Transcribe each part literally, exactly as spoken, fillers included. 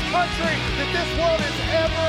country that this world has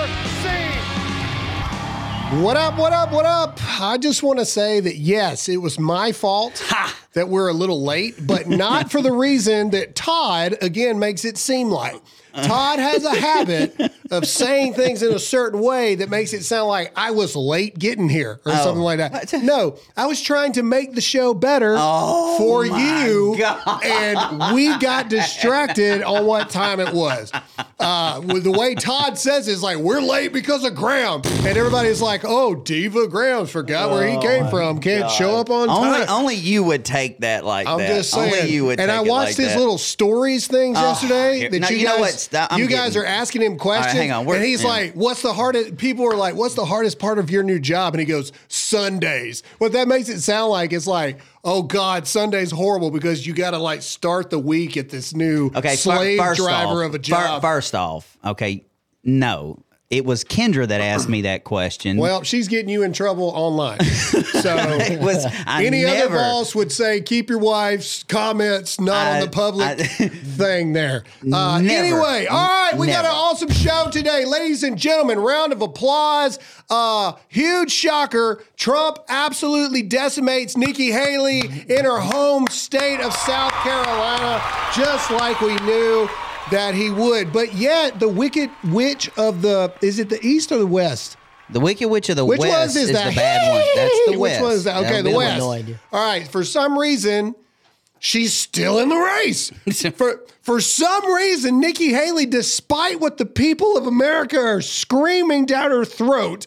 ever seen. What up, what up, what up? I just want to say that, yes, it was my fault ha! that we're a little late, but not for the reason that Todd, again, makes it seem like. Todd has a habit of saying things in a certain way that makes it sound like I was late getting here or oh. something like that. No, I was trying to make the show better oh for you, God. and we got distracted on what time it was. Uh, with the way Todd says it, it's like, we're late because of Graham. And everybody's like, oh, Diva Graham forgot oh where he came from. Can't God. show up on only, time. Only you would take that like I'm that. Just saying. Only you would and take I it watched like his that. little stories things oh, yesterday that no, you, you guys... know what? Stop, you getting, guys are asking him questions, right, hang on. and he's yeah. like, what's the hardest, people are like, what's the hardest part of your new job? And he goes, Sundays. What that makes it sound like is like, oh God, Sunday's horrible because you got to like start the week at this new okay, slave first driver off, of a job. First off, okay, no. It was Kendra that asked me that question. Well, she's getting you in trouble online. So it was, I any never, other boss would say, keep your wife's comments not I, on the public I, thing there. Uh, never, anyway, all right, we never. got an awesome show today. Ladies and gentlemen, round of applause. Uh, huge shocker. Trump absolutely decimates Nikki Haley in her home state of South Carolina, just like we knew that he would. But yet, the Wicked Witch of the, is it the East or the West? The Wicked Witch of the Which West is, is that? the bad one. That's the West. Which one is that? Okay, the West. No idea. All right, for some reason, she's still in the race. for, for some reason, Nikki Haley, despite what the people of America are screaming down her throat,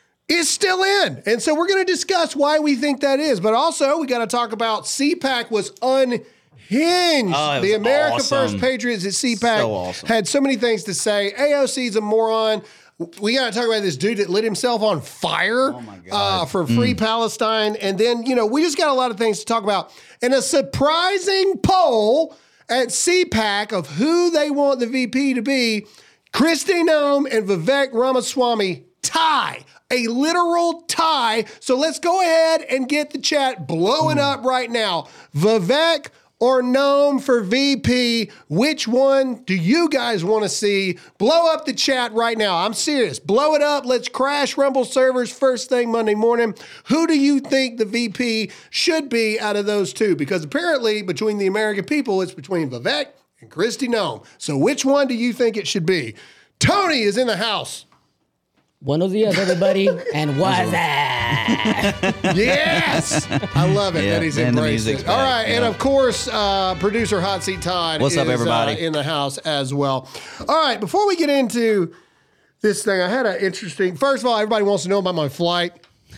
is still in. And so we're going to discuss why we think that is. But also, we got to talk about C PAC was un. Hinged. Oh, the America awesome. First Patriots at C PAC so awesome. had so many things to say. A O C's a moron. We got to talk about this dude that lit himself on fire oh my God. Uh, for free mm. Palestine. And then, you know, we just got a lot of things to talk about. And a surprising poll at C PAC of who they want the V P to be, Kristi Noem and Vivek Ramaswamy tie. A literal tie. So let's go ahead and get the chat blowing mm. up right now. Vivek or Noem for V P, which one do you guys want to see? Blow up the chat right now. I'm serious. Blow it up. Let's crash Rumble servers first thing Monday morning. Who do you think the V P should be out of those two? Because apparently between the American people, it's between Vivek and Kristi Noem. So which one do you think it should be? Tony is in the house. Buenos dias, everybody, and what's that? Yes! I love it yeah, that he's embraced it. Back, All right, yeah. and of course, uh, producer Hot Seat Todd What's is up, everybody? Uh, in the house as well. All right, before we get into this thing, I had an interesting... First of all, everybody wants to know about my flight.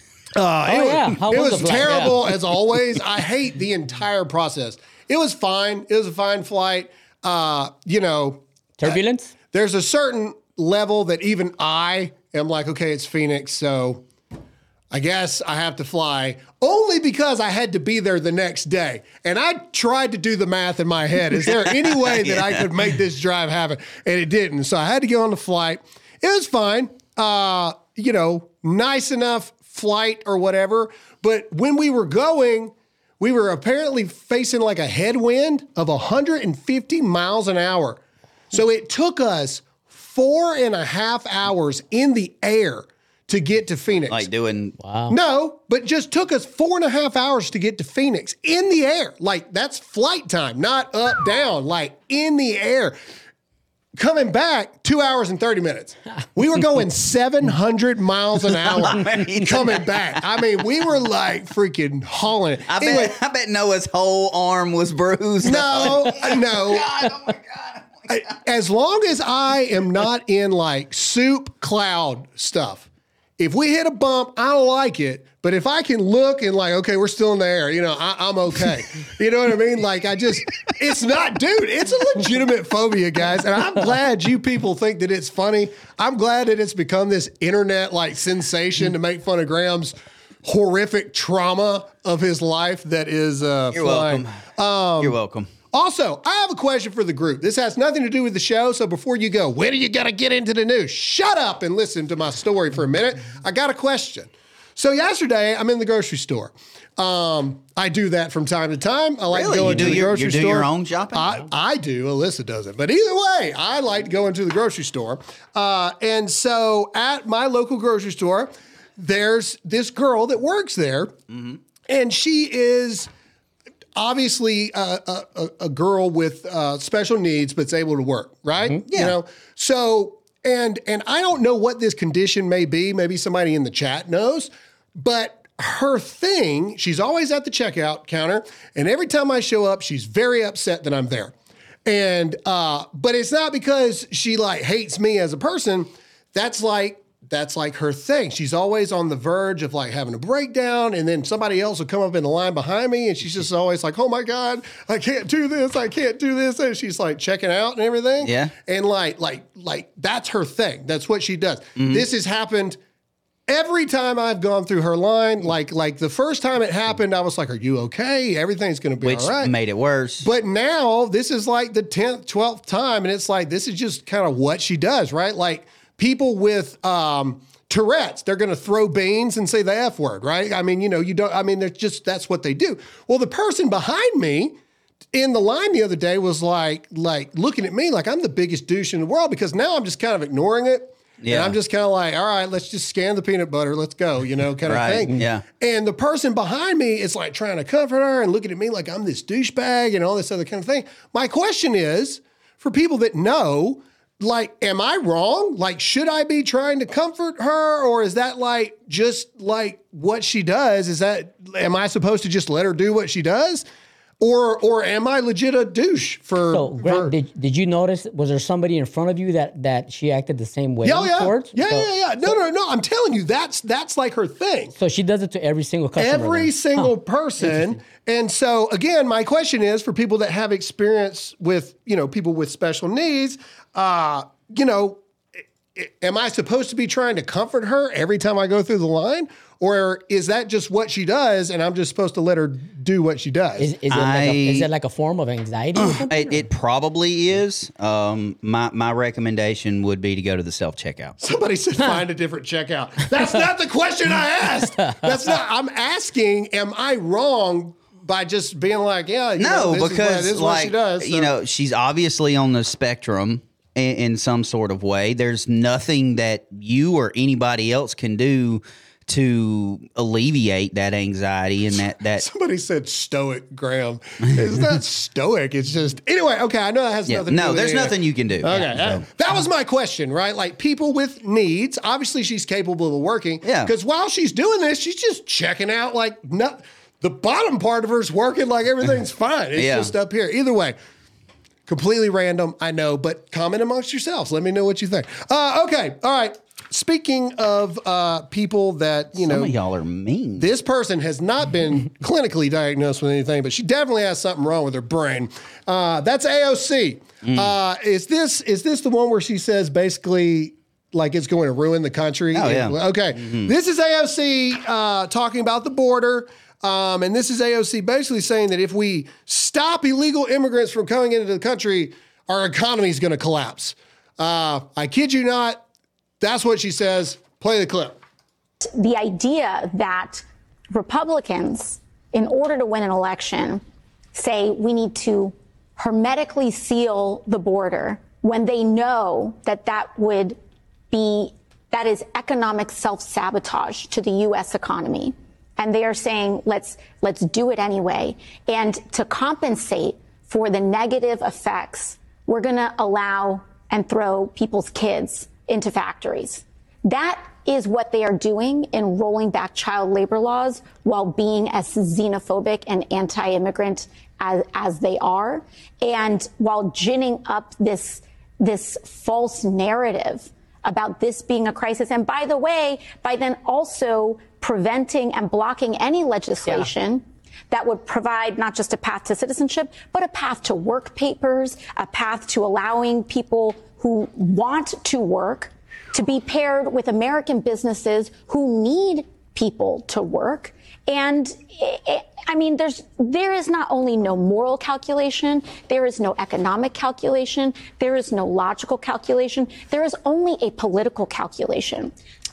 Uh, oh, it yeah. was, How it was was the flight? terrible, Yeah. as always. I hate the entire process. It was fine. It was a fine flight. Uh, you know... Turbulence? Uh, there's a certain level that even I... I'm like, okay, it's Phoenix, so I guess I have to fly, only because I had to be there the next day. And I tried to do the math in my head. Is there any way that yeah. I could make this drive happen? And it didn't. So I had to get on the flight. It was fine. Uh, you know, nice enough flight or whatever. But when we were going, we were apparently facing like a headwind of one hundred fifty miles an hour. So it took us four and a half hours in the air to get to Phoenix. Like doing... Wow. No, but just took us four and a half hours to get to Phoenix in the air. Like, that's flight time, not up, down, like in the air. Coming back, two hours and thirty minutes. We were going seven hundred miles an hour coming back. I mean, we were like freaking hauling it. I, anyway, bet, I bet Noah's whole arm was bruised. No, no. God, oh my God. As long as I am not in like soup cloud stuff, if we hit a bump, I don't like it. But if I can look and like, okay, we're still in the air, you know, I, I'm okay. You know what I mean? Like I just, it's not, dude, it's a legitimate phobia, guys. And I'm glad you people think that it's funny. I'm glad that it's become this internet like sensation to make fun of Graham's horrific trauma of his life that is uh, You're flying. welcome. Um, You're welcome. Also, I have a question for the group. This has nothing to do with the show, so before you go, when are you going to get into the news? Shut up and listen to my story for a minute. I got a question. So yesterday, I'm in the grocery store. Um, I do that from time to time. I like Really? going You do to the your- grocery you do store. your own shopping? I, I do. Alyssa doesn't. But either way, I like to go into the grocery store. Uh, and so at my local grocery store, there's this girl that works there, mm-hmm. and she is obviously a, a, a girl with uh, special needs, but's able to work, right? Mm-hmm. Yeah. You know, so and and I don't know what this condition may be. Maybe somebody in the chat knows, but her thing, she's always at the checkout counter, and every time I show up, she's very upset that I'm there. And uh, but it's not because she like hates me as a person. That's like that's like her thing. She's always on the verge of like having a breakdown, and then somebody else will come up in the line behind me, and she's just always like, "Oh my God, I can't do this, I can't do this," and she's like checking out and everything. Yeah. And like like like that's her thing. That's what she does. Mm-hmm. This has happened every time I've gone through her line. Like like the first time it happened, I was like, "Are you okay? Everything's going to be Which all right." made it worse. But now this is like the tenth, twelfth time, and it's like this is just kind of what she does, right? Like people with um, Tourette's, they're going to throw beans and say the F word, right? I mean, you know, you don't. I mean, they're just that's what they do. Well, the person behind me in the line the other day was like, like looking at me like I'm the biggest douche in the world, because now I'm just kind of ignoring it. Yeah. And I'm just kind of like, all right, let's just scan the peanut butter. Let's go, you know, kind of Right, thing. yeah. And the person behind me is like trying to comfort her and looking at me like I'm this douchebag and all this other kind of thing. My question is, for people that know, like, am I wrong? Like, should I be trying to comfort her, or is that like just like what she does? Is that, am I supposed to just let her do what she does? Or or am I legit a douche for? So, Grant, for, did, did you notice, was there somebody in front of you that, that she acted the same way yeah, yeah, towards? yeah, so, yeah, yeah. No, no, no. I'm telling you, that's that's like her thing. So she does it to every single customer? Every then? single Huh. person. And so again, my question is for people that have experience with, you know, people with special needs, uh, you know, am I supposed to be trying to comfort her every time I go through the line? Or is that just what she does and I'm just supposed to let her do what she does? Is, is, it, I- like a, is it like a form of anxiety or something? It, it probably is. Um, my my recommendation would be to go to the self checkout. Somebody said find a different checkout. That's not the question I asked. That's not, I'm asking, am I wrong by just being like, yeah, you know, No, this is what, because this is what like she does. you so- know, she's obviously on the spectrum in, in some sort of way. There's nothing that you or anybody else can do to alleviate that anxiety and that that. Somebody said stoic, Graham. It's not stoic. It's just anyway. Okay, I know that has Yeah, nothing. to do no, with there's any- nothing you can do. Okay, Yeah, that, so. that was my question, right? Like people with needs. Obviously, she's capable of working. Yeah. Because while she's doing this, she's just checking out. Like not the bottom part of her's working. Like everything's fine. It's Yeah. just up here. Either way. Completely random, I know, but comment amongst yourselves. Let me know what you think. Uh, okay, all right. Speaking of uh, people that, you Some know, of y'all are mean. this person has not been clinically diagnosed with anything, but she definitely has something wrong with her brain. Uh, that's A O C. Mm. Uh, is this is this the one where she says basically like it's going to ruin the country? Oh, yeah. Okay. Mm-hmm. This is A O C uh, talking about the border. Um, and this is A O C basically saying that if we stop illegal immigrants from coming into the country, our economy is going to collapse. Uh, I kid you not. That's what she says. Play the clip. The idea that Republicans, in order to win an election, say we need to hermetically seal the border when they know that that would be, that is economic self-sabotage to the U S economy. And they are saying, let's, let's do it anyway. And to compensate for the negative effects, we're going to allow and throw people's kids into factories. That is what they are doing in rolling back child labor laws while being as xenophobic and anti-immigrant as, as they are. And while ginning up this, this false narrative about this being a crisis. And by the way, by then also preventing and blocking any legislation yeah. that would provide not just a path to citizenship, but a path to work papers, a path to allowing people who want to work to be paired with American businesses who need people to work. And it, I mean, there's, there is not only no moral calculation, there is no economic calculation, there is no logical calculation, there is only a political calculation.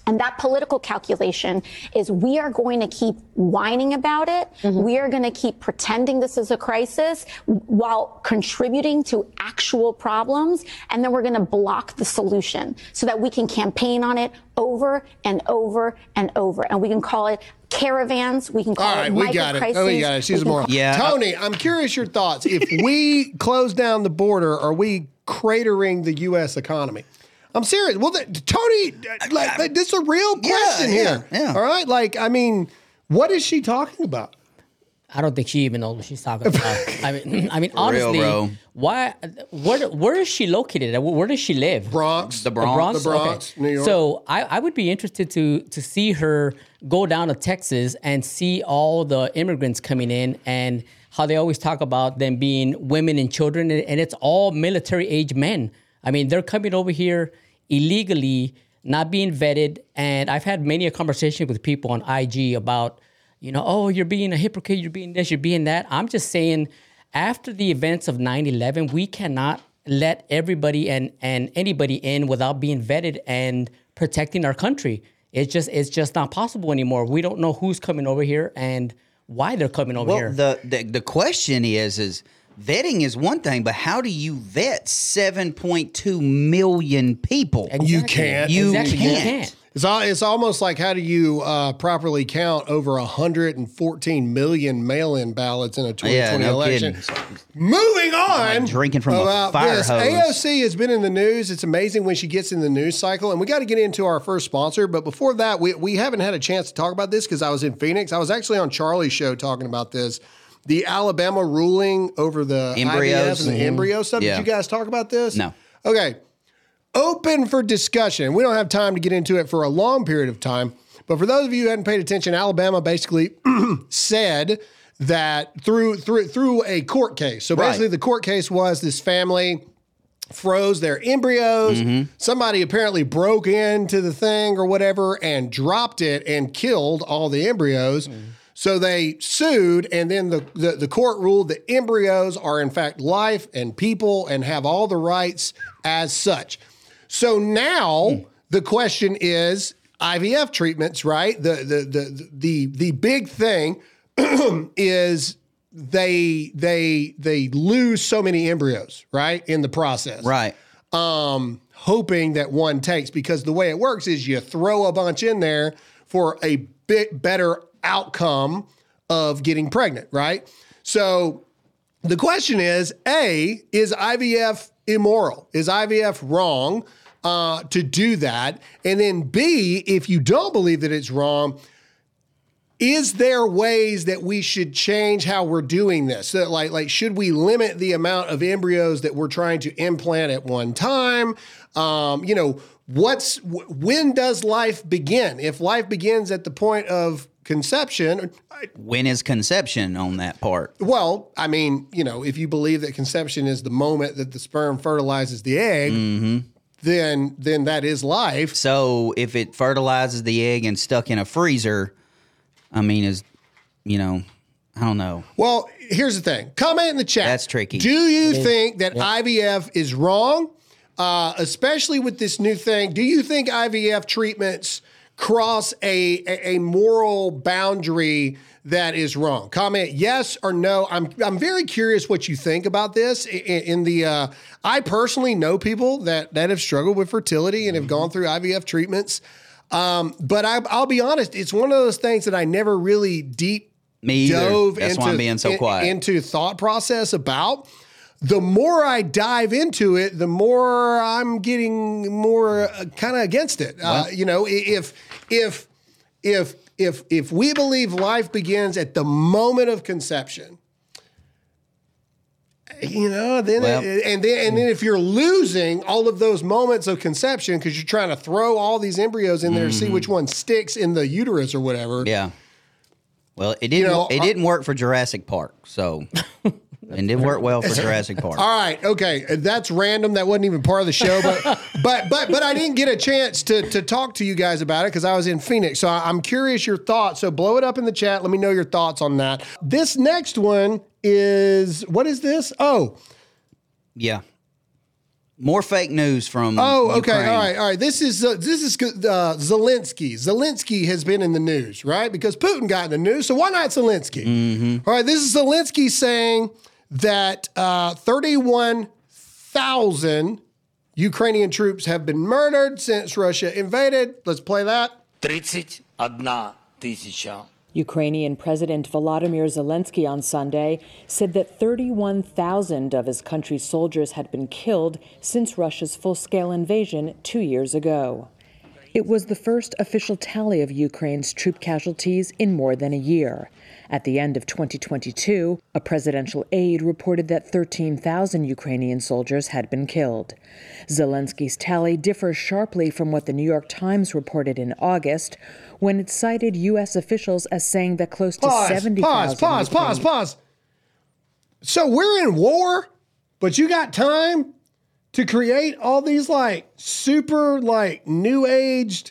And that political calculation is we are going to keep whining about it. Mm-hmm. We are going to keep pretending this is a crisis while contributing to actual problems. And then we're going to block the solution so that we can campaign on it over and over and over. And we can call it caravans. We can call All right, it we got it. Oh, we got it. She's more. Yeah. Tony, I'm curious your thoughts. If we close down the border, are we cratering the U S economy? I'm serious. Well, the, Tony, like, like, this is a real question yeah, here. Yeah, yeah. All right. Like, I mean, what is she talking about? I don't think she even knows what she's talking about. I mean, I mean, honestly, bro. why? Where, where is she located? Where does she live? Bronx. The Bronx. The Bronx, Okay. New York. So I, I would be interested to to see her go down to Texas and see all the immigrants coming in and how they always talk about them being women and children, and, and it's all military age men. I mean, they're coming over here illegally, not being vetted. And I've had many a conversation with people on I G about, you know, oh, you're being a hypocrite, you're being this, you're being that. I'm just saying, after the events of nine eleven, we cannot let everybody and, and anybody in without being vetted and protecting our country. It's just it's just not possible anymore. We don't know who's coming over here and why they're coming over Well, here. the, the the question is is vetting is one thing, but how do you vet seven point two million people? You can't. You exactly. can't. You can't. It's, all, it's almost like how do you uh, properly count over one hundred fourteen million mail-in ballots in a twenty twenty Yeah, no election? kidding. Moving on. Like drinking from a about fire this. hose. A O C has been in the news. It's amazing when she gets in the news cycle. And we got to get into our first sponsor. But before that, we, we haven't had a chance to talk about this because I was in Phoenix. I was actually on Charlie's show talking about this. The Alabama ruling over the Embryos. I V F and the Mhm. embryo stuff. Yeah. Did you guys talk about this? No. Okay. Open for discussion. We don't have time to get into it for a long period of time. But for those of you who hadn't paid attention, Alabama basically said that through through through a court case. So basically Right. the court case was this family froze their embryos. Mm-hmm. Somebody apparently broke into the thing or whatever and dropped it and killed all the embryos. Mm. So they sued, and then the, the, the court ruled that embryos are in fact life and people and have all the rights as such. So now Hmm. the question is I V F treatments, right? The the the the the big thing is they they they lose so many embryos, right, in the process. Right. Um, hoping that one takes, because the way it works is you throw a bunch in there for a bit better outcome of getting pregnant, right? So the question is, A, is I V F immoral? Is I V F wrong uh, to do that? And then B, if you don't believe that it's wrong, is there ways that we should change how we're doing this? So like, like, should we limit the amount of embryos that we're trying to implant at one time? Um, you know, what's when does life begin? If life begins at the point of conception, When is conception on that part? well, I mean, you know, if you believe that conception is the moment that the sperm fertilizes the egg, then then that is life. So if it fertilizes the egg and stuck in a freezer, I mean, is, you know, I don't know. Well, here's the thing. Comment in the chat. That's tricky. Do you think that I V F is wrong, uh, especially with this new thing? Do you think I V F treatments cross a, a, a moral boundary that is wrong? Comment yes or no. I'm I'm very curious what you think about this. In, in the, uh, I personally know people that that have struggled with fertility and have gone through I V F treatments. Um, but I, I'll be honest, it's one of those things that I never really deep Me either. dove That's into, why I'm being so in- quiet. into thought process about. The more I dive into it, the more I'm getting more uh, kind of against it. Uh, you know, i- if if if if if we believe life begins at the moment of conception, you know, then Well- it, and then and then if you're losing all of those moments of conception because you're trying to throw all these embryos in there to see which one sticks in the uterus or whatever. Yeah. Well, it didn't. know, it uh, didn't work for Jurassic Park, so it didn't work well for Jurassic Park. All right, okay, that's random. That wasn't even part of the show, but but but but I didn't get a chance to to talk to you guys about it because I was in Phoenix. So I, I'm curious your thoughts. So blow it up in the chat. Let me know your thoughts on that. This next one is what is this? Oh, Yeah. More fake news from Oh, okay. Ukraine. All right. All right. This is uh, this is uh, Zelensky. Zelensky has been in the news, right? Because Putin got in the news. So why not Zelensky? Mm-hmm. All right. This is Zelensky saying that uh, thirty-one thousand Ukrainian troops have been murdered since Russia invaded. Let's play that. thirty-one тысяча. Ukrainian President Volodymyr Zelensky on Sunday said that thirty-one thousand of his country's soldiers had been killed since Russia's full-scale invasion two years ago. It was the first official tally of Ukraine's troop casualties in more than a year. At the end of twenty twenty-two, a presidential aide reported that thirteen thousand Ukrainian soldiers had been killed. Zelensky's tally differs sharply from what the New York Times reported in August, when it cited U S officials as saying that close to Pause, seventy pause, thousand pause, pause, pause. So we're in war, but you got time to create all these like super like new aged,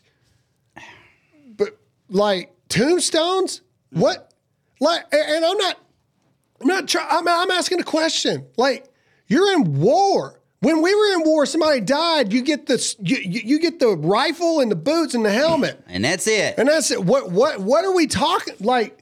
but like tombstones. What? Like, and I'm not, I'm not trying. I'm, I'm asking a question. Like, you're in war. When we were in war, somebody died. You get the you, you you get the rifle and the boots and the helmet, And that's it. and that's it. What what what are we talking? Like,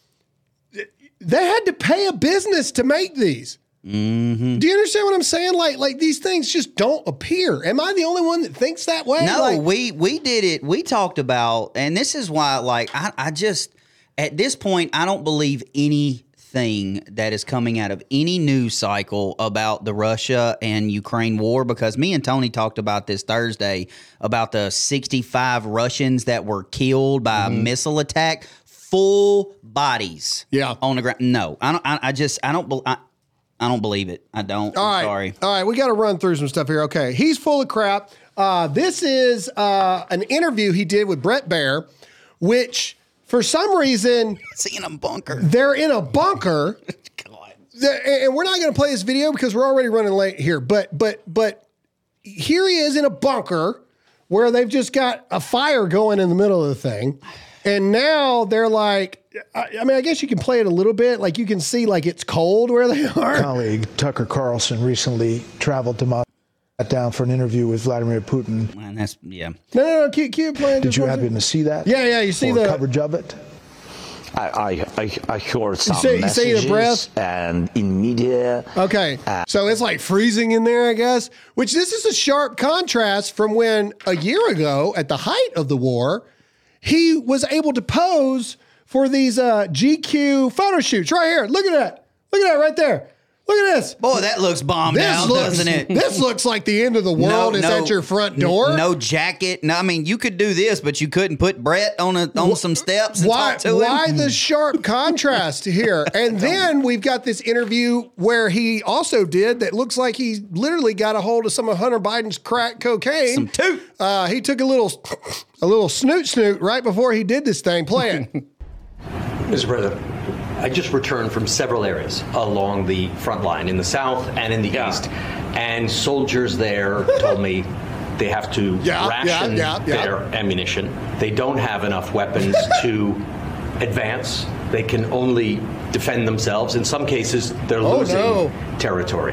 they had to pay a business to make these. Mm-hmm. Do you understand what I'm saying? Like like these things just don't appear. Am I the only one that thinks that way? No, Like, we we did it. We talked about, and this is why, like, I, I just at this point, I don't believe anything that is coming out of any news cycle about the Russia and Ukraine war, because me and Tony talked about this Thursday about the sixty-five Russians that were killed by a missile attack, full bodies, Yeah. on the ground. No, I don't. I, I just I don't. bel I, I don't believe it. I don't. All I'm right. sorry. All right. We got to run through some stuff here. Okay. He's full of crap. Uh, this is uh, an interview he did with Brett Baer, which for some reason Seeing a bunker. they're in a bunker. God. The- and we're not going to play this video because we're already running late here. But but but here he is in a bunker where they've just got a fire going in the middle of the thing, and now they're like, I, I mean, I guess you can play it a little bit. Like you can see, like it's cold where they are. Colleague Tucker Carlson recently traveled to Moscow, sat down for an interview with Vladimir Putin. Man, that's yeah. No, no, no. Keep keep playing. Did just you one happen second. to see that? Yeah, yeah. You see or the coverage of it? I, I, I, I heard some see- you see the messages breath? and in media. Okay, so it's like freezing in there, I guess. Which this is a sharp contrast from when a year ago, at the height of the war, he was able to pose for these uh, G Q photo shoots. Right here, look at that. Look at that right there. Look at this. Boy, that looks bombed This out, looks, doesn't it? this looks like the end of the world is at your front door. No jacket. No, I mean, you could do this, but you couldn't put Brett on a on some steps and Why, talk to why him. the sharp contrast here? And then we've got this interview where he also did that looks like he literally got a hold of some of Hunter Biden's crack cocaine. Some toot. Uh, he took a little, a little snoot snoot right before he did this thing. Play it. Mister President, I just returned from several areas along the front line in the south and in the east, and soldiers there told me they have to Yeah, ration yeah, yeah, yeah. their ammunition. They don't have enough weapons to advance. They can only defend themselves. In some cases, they're Oh, losing no. territory.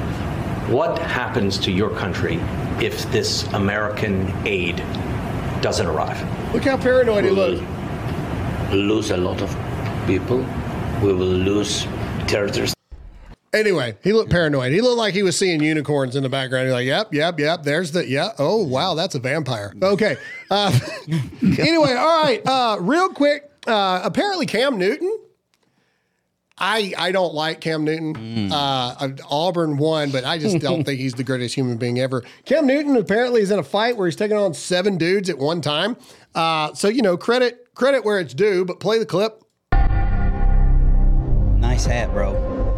What happens to your country if this American aid doesn't arrive? Look how paranoid he looks. Lose a lot of people. We will lose territories. Anyway, he looked paranoid. He looked like he was seeing unicorns in the background. He's like, yep, yep, yep. There's the, yeah. Oh, wow, that's a vampire. Okay. Uh, anyway, all right. Uh, real quick. Uh, apparently, Cam Newton. I I don't like Cam Newton. Uh, Auburn won, but I just don't think he's the greatest human being ever. Cam Newton apparently is in a fight where he's taking on seven dudes at one time. Uh, so you know, credit credit where it's due. But play the clip. Nice hat, bro.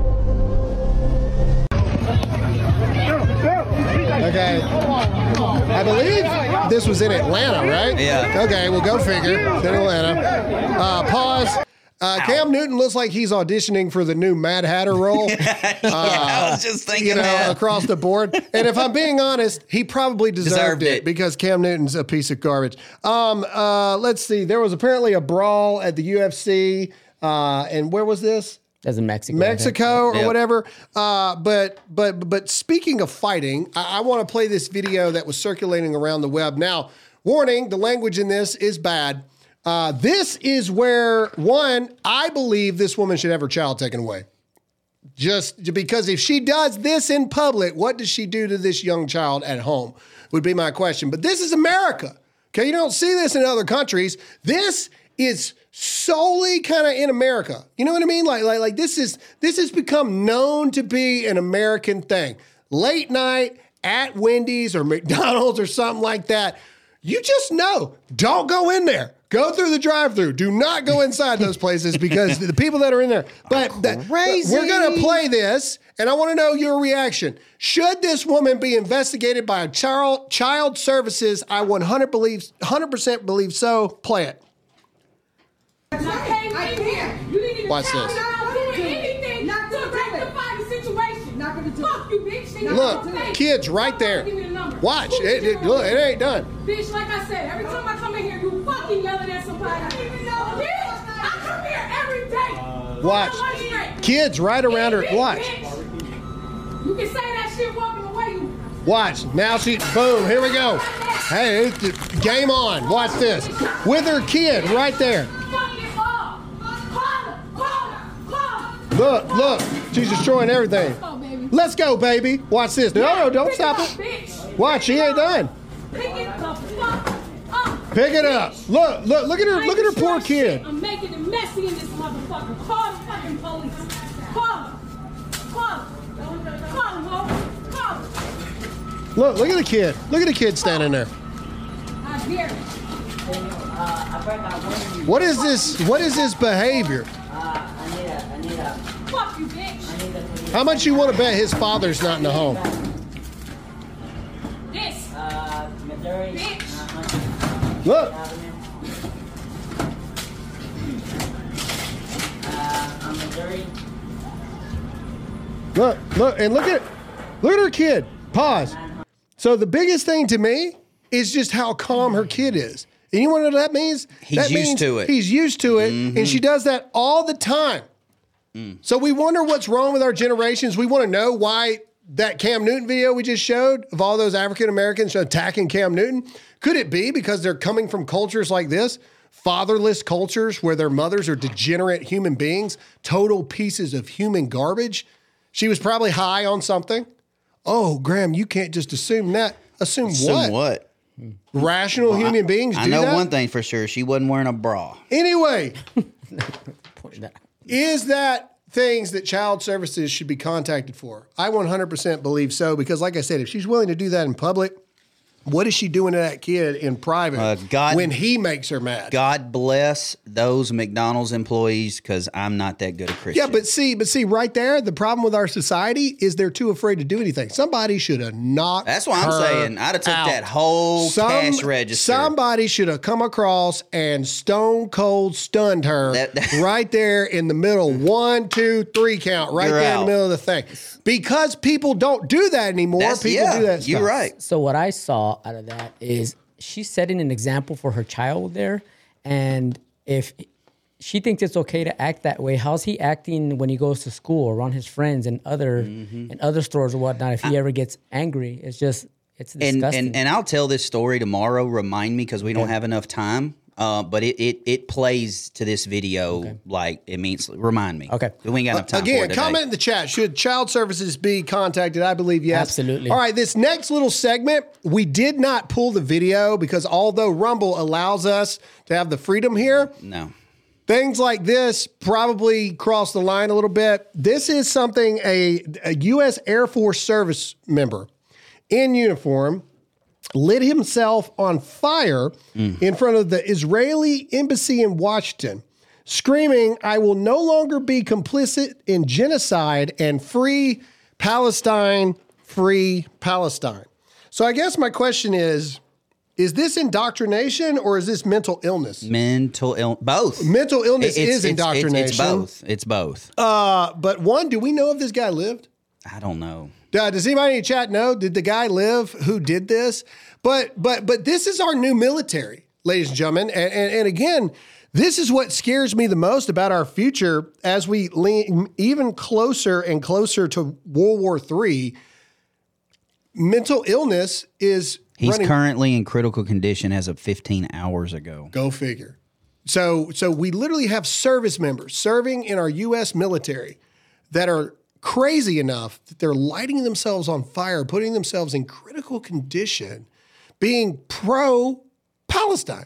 Okay. I believe this was in Atlanta, right? Yeah. Okay, well, go figure. It's in Atlanta. Uh, pause. Uh, Cam Newton looks like he's auditioning for the new Mad Hatter role. yeah, I was just thinking You know, that. across the board. And if I'm being honest, he probably deserved, Deserved it, it. because Cam Newton's a piece of garbage. Um, uh, let's see. There was apparently a brawl at the U F C. Uh, and where was this? That's in Mexico. Mexico or Yep. whatever. Uh, but but but speaking of fighting, I, I want to play this video that was circulating around the web. Now, warning: the language in this is bad. Uh, this is where one, I believe this woman should have her child taken away. Just because if she does this in public, what does she do to this young child at home? Would be my question. But this is America. Okay, you don't see this in other countries. This is solely kind of in America. You know what I mean? Like, like, like this is this has become known to be an American thing. Late night at Wendy's or McDonald's or something like that. You just know, don't go in there. Go through the drive-through. Do not go inside those places because the people that are in there. But that, Crazy. we're going to play this, and I want to know your reaction. Should this woman be investigated by child child services? I one hundred believe one hundred percent believe so. Play it. I can't. You didn't even Watch tell this. me I'm doing anything not to rectify the situation. Not gonna do Fuck you, bitch. They Look, not gonna kids right there. Give me the number. Watch. Who It, you it, look, it ain't done. Bitch, like I said, every time I come in here, you fucking yelling at somebody. Bitch, I come here every day. Watch. On my lunch break. Kids right around her. Bitch, Watch. bitch. You can say that shit walking away. You Watch. Now she, boom, here we go. Hey, it's, game on. Watch this. With her kid right there. fucking up. Call her. Call her. Call her. Look, look. She's destroying everything. Let's go, baby. Let's go, baby. Watch this. No, no, don't Pick stop up, it. bitch. Watch, she ain't done. Pick it the fuck up. Pick it up. Look, look, look at her, I look at her ain't poor destroying kid. shit. I'm making it messy in this motherfucker. Call the fucking police. Call them. Call them. Call them, ho. Call them. Look, look at the kid. Look at the kid standing there. I dare you. What is this? What is this behavior? Fuck you, bitch. How much you want to bet his father's not in the home? This. Bitch. Look. Look, look, and look at look at her kid. Pause. So the biggest thing to me is just how calm her kid is. And you want to know what that means? He's that used means to it. He's used to it, and she does that all the time. So we wonder what's wrong with our generations. We want to know why that Cam Newton video we just showed of all those African Americans attacking Cam Newton. Could it be because they're coming from cultures like this? Fatherless cultures where their mothers are degenerate human beings, total pieces of human garbage. She was probably high on something. Oh, Graham, you can't just assume that. Assume, Assume what? what? Rational Well, human I, beings I do know that? one thing for sure. She wasn't wearing a bra. Anyway, is that things that child services should be contacted for? I one hundred percent believe so because, like I said, if she's willing to do that in public, what is she doing to that kid in private Uh, God- when he makes her mad? God bless those McDonald's employees because I'm not that good a Christian. Yeah, but see, but see, right there, the problem with our society is they're too afraid to do anything. Somebody should have knocked. That's what I'm her saying. I'd have took out. that whole Some- cash register. Somebody should have come across and stone cold stunned her That- that- right there in the middle. One, two, three count right You're there in out. the middle of the thing. Because people don't do that anymore. That's- people yeah, do that stuff. you're right. So what I saw out of that is she's setting an example for her child there, and if she thinks it's okay to act that way, how's he acting when he goes to school or around his friends and other in other stores or whatnot? If he ever gets angry, it's just it's and, disgusting. and and I'll tell this story tomorrow. Remind me because we don't have enough time. Uh, but it, it it plays to this video like it means. Remind me. Okay. We ain't got enough time for it Again, today. comment in the chat. Should child services be contacted? I believe yes. Absolutely. All right, this next little segment, we did not pull the video because although Rumble allows us to have the freedom here, No. things like this probably cross the line a little bit. This is something a, a U S Air Force service member in uniform lit himself on fire in front of the Israeli embassy in Washington, screaming, "I will no longer be complicit in genocide and free Palestine, free Palestine." So I guess my question is, is this indoctrination or is this mental illness? Mental ill both. Mental illness It's- is it's- indoctrination. It's, it's both. It's both. Uh, but one, do we know if this guy lived? I don't know. Uh, does anybody in the chat know? Did the guy live who did this? But but but this is our new military, ladies and gentlemen. And, and, and again, This is what scares me the most about our future as we lean even closer and closer to World War Three. Mental illness is He's running. currently in critical condition as of fifteen hours ago. Go figure. So, so we literally have service members serving in our U S military that are crazy enough that they're lighting themselves on fire, putting themselves in critical condition, being pro-Palestine,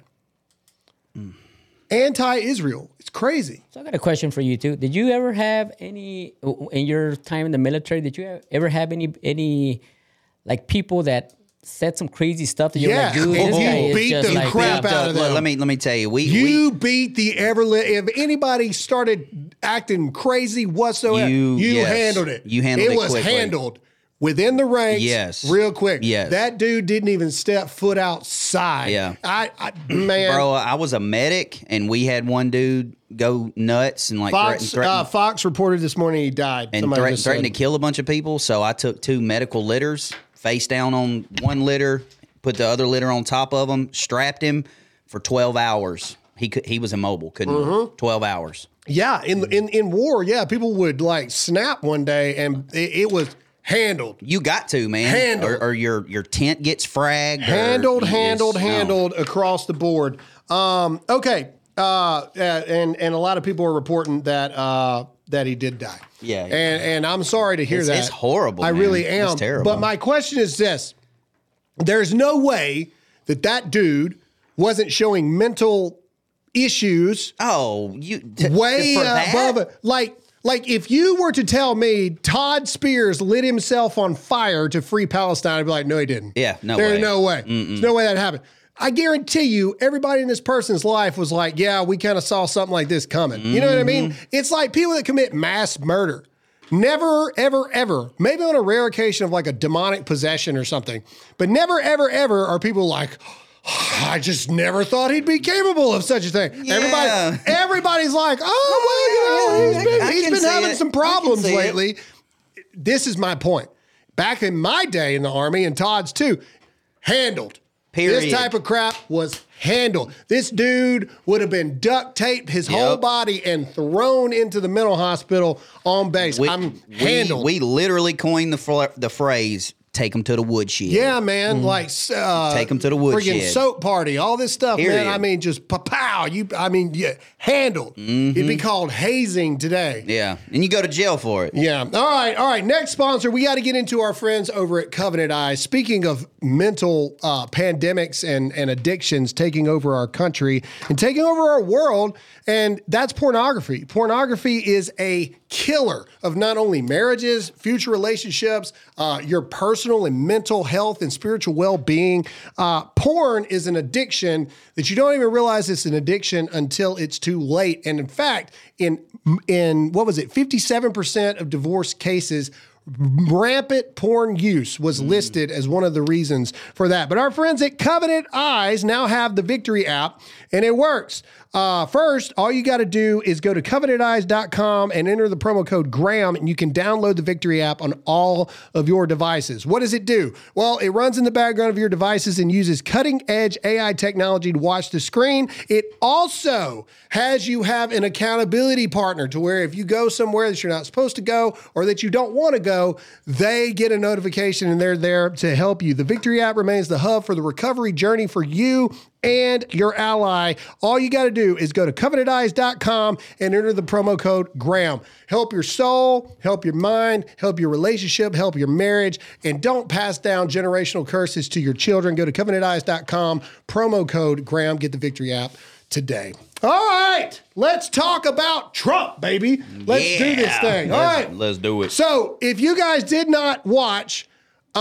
mm. anti-Israel. It's crazy. So I got a question for you too. Did you ever have any in your time in the military? Did you ever have any any like people that said some crazy stuff that you're Yeah. like, dude, And this you guy is beat just the like crap yeah, out of Let, them. let me let me tell you, we You we, beat the ever. If anybody started acting crazy whatsoever, You- you, yes. handled it. You handled it was quickly. handled within the ranks. Yes. real quick. Yes. that dude didn't even step foot outside. Yeah. I, I man, bro, I was a medic, and we had one dude go nuts and like Fox, threaten, threaten, uh, Fox reported this morning he died. and Somebody threat, just threatened to said. kill a bunch of people. So I took two medical litters, face down on one litter, put the other litter on top of him, strapped him for twelve hours. He could, he was immobile, couldn't Mm-hmm. move. twelve hours. Yeah, in in in war, yeah, people would like snap one day, and it, it was handled. You got to, man. Handled. Or, or your your tent gets fragged. handled, or handled, it's- no. handled across the board. Um, okay, uh, and and a lot of people are reporting that uh, that he did die. Yeah, and and I'm sorry to hear It's- that. it's horrible, I man. really It's am. terrible. But my question is this: there's no way that that dude wasn't showing mental issues. Oh, you t- way for that? above it. Like, like if you were to tell me Todd Spears lit himself on fire to free Palestine, I'd be like, no, he didn't. Yeah, no There's way. no way. There's no way that happened. I guarantee you, everybody in this person's life was like, yeah, we kind of saw something like this coming. You know what I mean? Mm-hmm. It's like people that commit mass murder. Never, ever, ever, maybe on a rare occasion of like a demonic possession or something, but never, ever, ever are people like, I just never thought he'd be capable of such a thing. Yeah. Everybody, everybody's like, oh, well, you know, he's been, I he's can been see having it. some I can problems see it. lately. This is my point. Back in my day in the Army, and Todd's too, handled. Period. This type of crap was handled. This dude would have been duct taped his whole Yep. body and thrown into the mental hospital on base. We, I'm we, handled. we literally coined the fr- the phrase "take them to the woodshed." Yeah, man. Like uh, Take 'em to the Freaking woodshed. soap party, all this stuff, man. Period. I mean, just pow. You, I mean, yeah, handled. It'd be called hazing today. yeah, and you go to jail for it. Yeah. All right. All right. Next sponsor, we got to get into our friends over at Covenant Eyes. Speaking of mental uh, pandemics and, and addictions taking over our country and taking over our world, and that's pornography. Pornography is a killer of not only marriages, future relationships, uh, your personal and mental health and spiritual well-being. Uh, porn is an addiction that you don't even realize it's an addiction until it's too late. And in fact, in in what was it, fifty-seven percent of divorce cases, rampant porn use was listed as one of the reasons for that. But our friends at Covenant Eyes now have the Victory app, and it works. Uh, first, all you got to do is go to covenant eyes dot com and enter the promo code Graham, and you can download the Victory app on all of your devices. What does it do? Well, it runs in the background of your devices and uses cutting-edge A I technology to watch the screen. It also has you have an accountability partner to where if you go somewhere that you're not supposed to go or that you don't want to go, they get a notification and they're there to help you. The Victory app remains the hub for the recovery journey for you and your ally. All you got to do is go to covenant eyes dot com and enter the promo code Graham. Help your soul, help your mind, help your relationship, help your marriage, and don't pass down generational curses to your children. Go to covenant eyes dot com, promo code Graham. Get the Victory app today. All right, let's talk about Trump, baby. Let's do this Yeah. thing. All Let's- right. let's do it. So if you guys did not watch,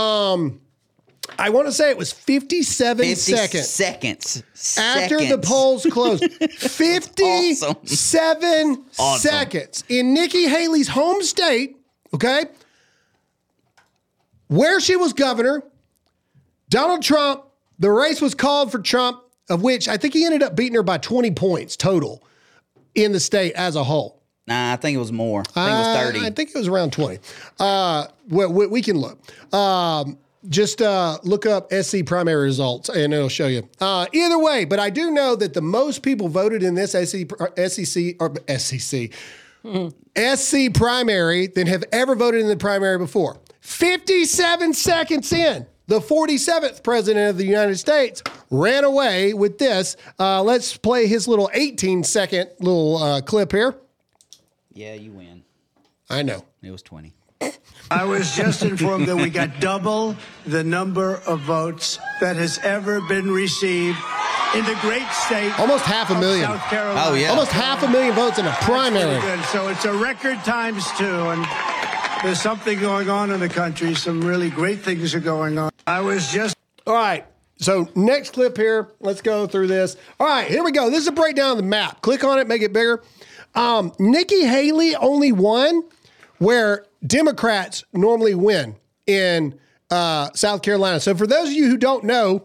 um, I want to say it was fifty-seven fifty seconds. seconds. After the Seconds. polls closed, fifty-seven Awesome. seconds in Nikki Haley's home state, okay, where she was governor, Donald Trump, the race was called for Trump, of which I think he ended up beating her by twenty points total in the state as a whole. Nah, I think it was more. I think it was thirty. Uh, I think it was around twenty. Uh, we, we, we can look. Um, just uh, look up S C primary results and it'll show you. Uh, either way, but I do know that the most people voted in this S E C or S E C mm-hmm. S C primary than have ever voted in the primary before. fifty-seven seconds in, the forty-seventh president of the United States ran away with this. Uh, let's play his little eighteen second little uh, clip here. Yeah, you win. I know. It was twenty. I was just informed that we got double the number of votes that has ever been received in the great state. Almost half a million. South Carolina. Oh, yeah. Almost half a million votes in a primary. Good. So it's a record times two, and there's something going on in the country. Some really great things are going on. I was just. All right. So next clip here. Let's go through this. All right, here we go. This is a breakdown of the map. Click on it, make it bigger. Um, Nikki Haley only won where Democrats normally win in uh, South Carolina. So for those of you who don't know,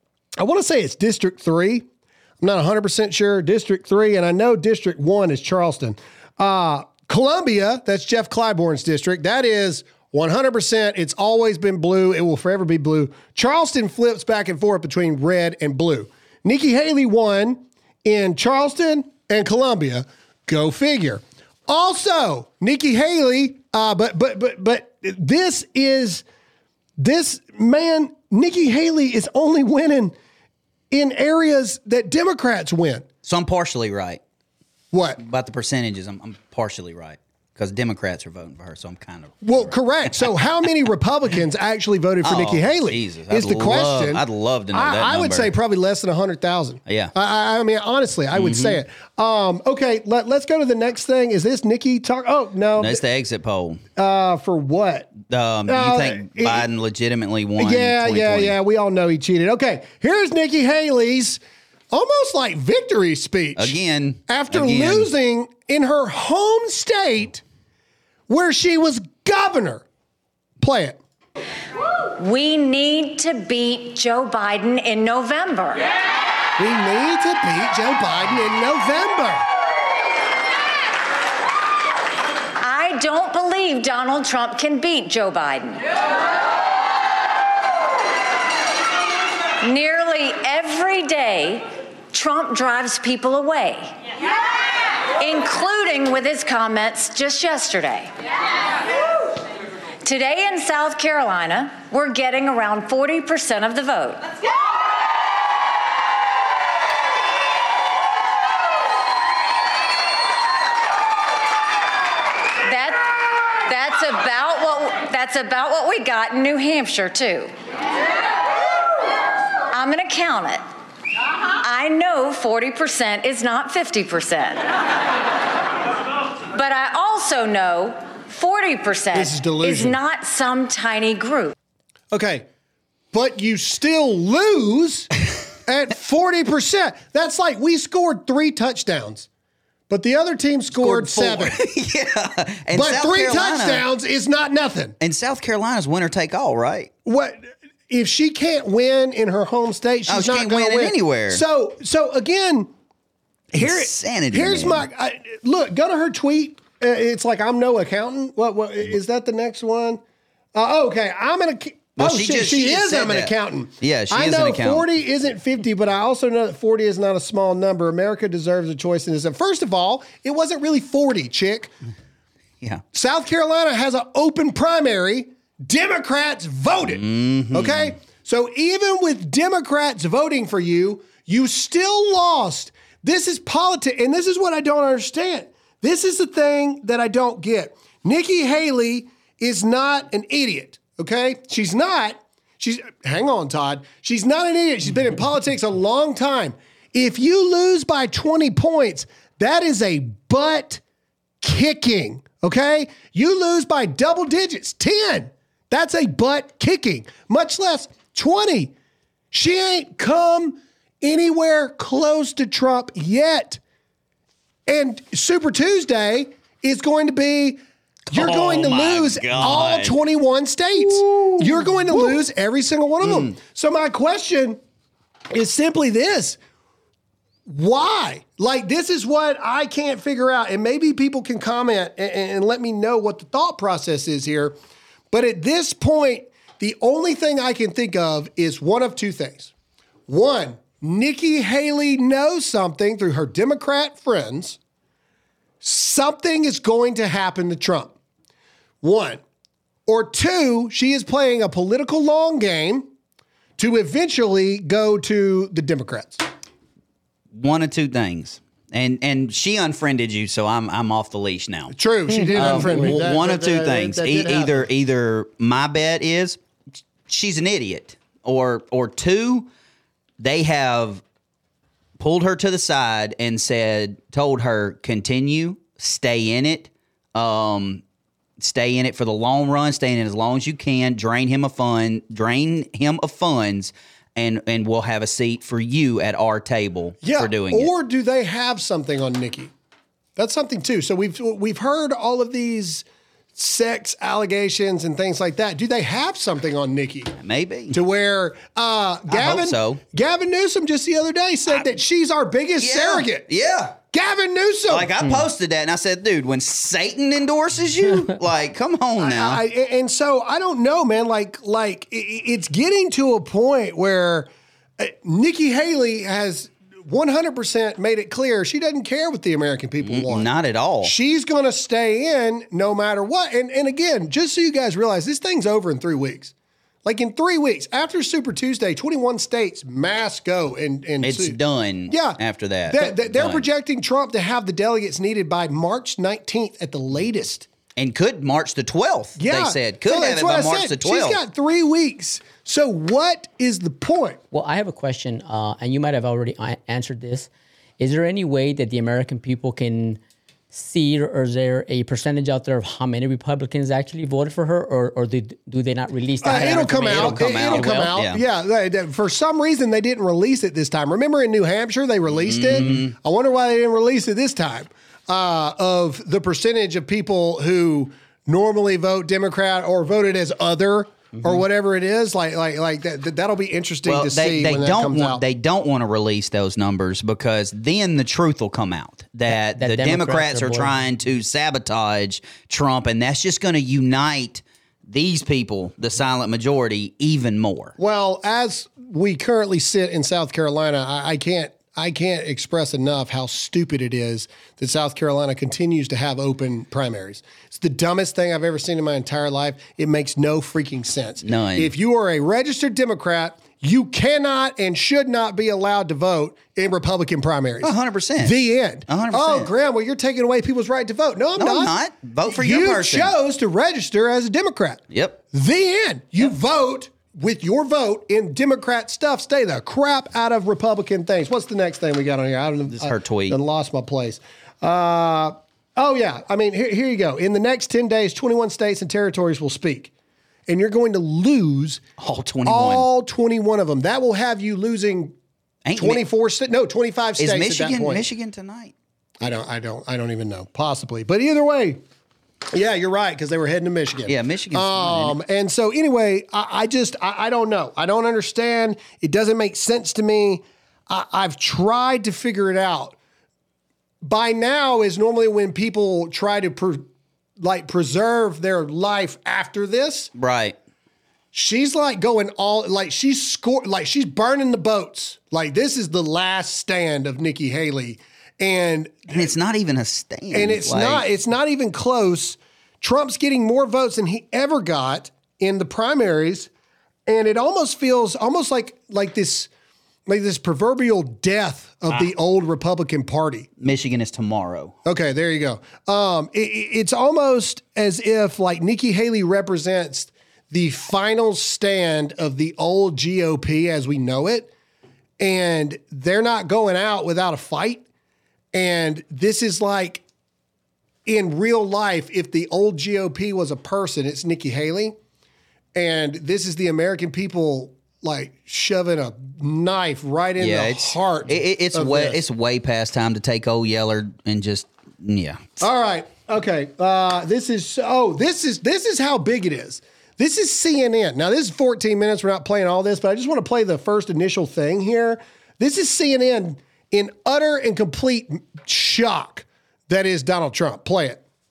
I want to say it's District three. I'm not one hundred percent sure. District three, and I know District one is Charleston. Uh, Columbia, that's Jeff Clybourne's district. That is one hundred percent. It's always been blue. It will forever be blue. Charleston flips back and forth between red and blue. Nikki Haley won in Charleston and Columbia. Go figure. Also, Nikki Haley, uh, but but but but this is this man. Nikki Haley is only winning in areas that Democrats win. So I'm partially right. What about the percentages? I'm, I'm partially right because Democrats are voting for her. So I'm kind of well, right. correct. So how many Republicans actually voted for oh, Nikki Haley? Jesus, is I'd the question. Love, I'd love to know I, that. I number. would say probably less than a hundred thousand. Yeah. I, I mean, honestly, I would mm-hmm. say it. Um, okay, let, let's go to the next thing. Is this Nikki talk? Oh no, that's the exit poll. Uh, for what? Um, Uh, you think it- Biden legitimately won? Yeah, yeah, yeah. We all know he cheated. Okay, here's Nikki Haley's almost like victory speech again after again. losing in her home state where she was governor. Play it. We need to beat Joe Biden in November. We need to beat Joe Biden in November. I don't believe Donald Trump can beat Joe Biden. Nearly every day, Trump drives people away, including with his comments just yesterday. Today in South Carolina, we're getting around forty percent of the vote. That, that's about what that's about what we got in New Hampshire too. I'm going to count it. I know forty percent is not fifty percent. But I also know forty percent This is delusion. is not some tiny group. Okay, but you still lose at forty percent. That's like we scored three touchdowns, but the other team scored, Scored four. seven. yeah. And but South three Carolina, touchdowns is not nothing. And South Carolina's winner take all, right? What if she can't win in her home state? She's Oh, she not can't going to win win anywhere. So, so again, here, Insanity, here's man. my I, look. Go to her tweet. Uh, It's like I'm no accountant. What? What is that? The next one? Uh, okay, I'm an. ac- Well, oh, she she, just- she, she just is. said I'm an that. accountant. Yeah, she I is know an accountant. forty isn't fifty, but I also know that forty is not a small number. America deserves a choice in this. And first of all, it wasn't really forty, chick. Yeah. South Carolina has an open primary. Democrats voted. Mm-hmm. Okay? So even with Democrats voting for you, you still lost. This is politics. And this is what I don't understand. This is the thing that I don't get. Nikki Haley is not an idiot. Okay? She's not. She's, hang on, Todd. She's not an idiot. She's been in politics a long time. If you lose by twenty points, that is a butt kicking. Okay? You lose by double digits, ten. That's a butt kicking, much less twenty. She ain't come anywhere close to Trump yet. And Super Tuesday is going to be, you're Oh going to my lose God. all twenty-one states. Woo. You're going to Woo. lose every single one of Mm. them. So my question is simply this. Why? Like, this is what I can't figure out. And maybe people can comment and, and let me know what the thought process is here. But at this point, The only thing I can think of is one of two things. One, Nikki Haley knows something through her Democrat friends. Something is going to happen to Trump. One. Or two, she is playing a political long game to eventually go to the Democrats. One of two things. And and she unfriended you, so I'm I'm off the leash now. True, she did Um, unfriend me. That- one that- of two that- things. that E- did either happen. either my bet is she's an idiot, or or two, they have pulled her to the side and said, told her, continue, stay in it, um, stay in it for the long run, stay in it as long as you can, drain him of fun, drain him of funds. And and we'll have a seat for you at our table Yeah, for doing it. or do they have something on Nikki? That's something too. So we've we've heard all of these sex allegations and things like that. Do they have something on Nikki? Maybe. To where uh, Gavin so. Gavin Newsom just the other day said I, that she's our biggest yeah, surrogate. Yeah. Gavin Newsom. Like, I posted that and I said, dude, when Satan endorses you, like, come on now. I, I, and so I don't know, man. Like, like it, it's getting to a point where uh, Nikki Haley has one hundred percent made it clear she doesn't care what the American people Mm, want. Not at all. She's going to stay in no matter what. And and again, just so you guys realize, this thing's over in three weeks. Like in three weeks, after Super Tuesday, twenty-one states mass go and, and It's su- done Yeah. after that. They, they, they're Done. projecting Trump to have the delegates needed by March nineteenth at the latest. And could March the twelfth, Yeah. they said. Could So have that's it what by I March said. the twelfth. She's got three weeks. So what is the point? Well, I have a question, uh, and you might have already a- answered this. Is there any way that the American people can see, or is there a percentage out there of how many Republicans actually voted for her, or, or do, do they not release Uh, that? it'll come out. It'll come It- out. It'll come It will. out. Yeah. Yeah. they- they- for some reason, they didn't release it this time. Remember in New Hampshire, they released Mm-hmm. it? I wonder why they didn't release it this time. Uh, of the percentage of people who normally vote Democrat or voted as other or whatever it is. Like, like, like that. That'll be interesting Well, to they, see they when that don't comes want out. they don't want to release those numbers because then the truth will come out that, That- that the Democrats Democrats are are bored. trying to sabotage Trump, and that's just going to unite these people, the silent majority, even more. Well, as we currently sit in South Carolina, I, I can't I can't express enough how stupid it is that South Carolina continues to have open primaries. It's the dumbest thing I've ever seen in my entire life. It makes no freaking sense. None. If you are a registered Democrat, you cannot and should not be allowed to vote in Republican primaries. one hundred percent. The end. one hundred percent. Oh, Graham, well, you're taking away people's right to vote. No, I'm No, not. I'm not. Vote for you your person. chose to register as a Democrat. Yep. The end. You vote with your vote in Democrat stuff. Stay the crap out of Republican things. What's the next thing we got on here? I don't know. This is her tweet. I lost my place. Uh, oh, yeah. I mean, here, here you go. In the next ten days, twenty-one states and territories will speak. And you're going to lose All twenty-one. all twenty-one of them. That will have you losing Ain't Mi- twenty-four states. No, twenty-five Is states at that Michigan point. Michigan tonight? I don't, I don't, I don't even know. Possibly, but either way, yeah, you're right because they were heading to Michigan. Yeah, Michigan's Um, and so anyway, I, I just, I, I don't know. I don't understand. It doesn't make sense to me. I, I've tried to figure it out. By now is normally when people try to pre- like preserve their life after this. Right. She's like going all like she's score like she's burning the boats. Like this is the last stand of Nikki Haley. And And it's not even a stand. and it's Like, not it's not even close. Trump's getting more votes than he ever got in the primaries, and it almost feels almost like like this like this proverbial death of the old Republican Party. Michigan is tomorrow. Okay, there you go. Um, it, it- it's almost as if like Nikki Haley represents the final stand of the old G O P as we know it, and they're not going out without a fight. And this is like in real life, if the old G O P was a person, it's Nikki Haley. And this is the American people like shoving a knife right in Yeah, the it's heart. It, it- it's of way this. it's way past time to take old Yeller and just yeah. All right. Okay. Uh, this is oh, this is this is how big it is. This is C N N. Now this is fourteen minutes. We're not playing all this, but I just want to play the first initial thing here. This is C N N in utter and complete shock that is Donald Trump. Play it.